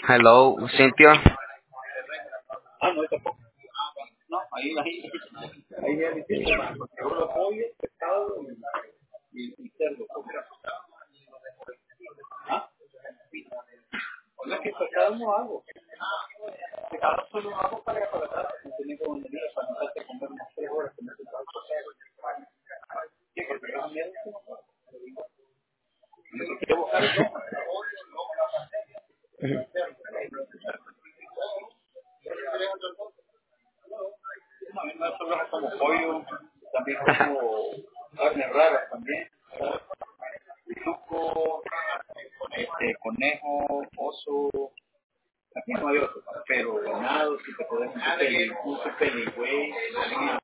Hello, Cynthia. Ah, no, tampoco. No, ahí ya dije, solo pollo, pescado y cerdo. ¿Ah? No es que pescado no hago. Pescado solo hago para la tarde. No tenía como venir para no tener que comer unas 3 horas. Que me hace falta. Sí, porque yo también me quiero buscar eso. No, a mí me solo como pollo, también como carnes raras también. Pituco, conejo, oso. Aquí no hay otro, pero ganado, si te podemos un peligüey,